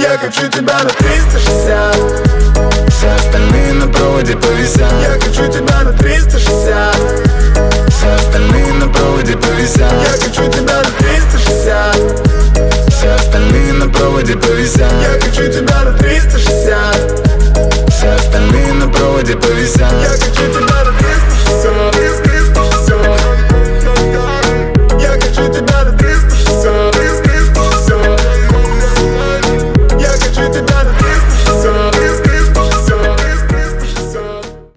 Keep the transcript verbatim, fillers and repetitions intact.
Я хочу тебя на триста шестьдесят. Все остальные на проводе повисят. Я хочу тебя на триста шестьдесят. Все остальные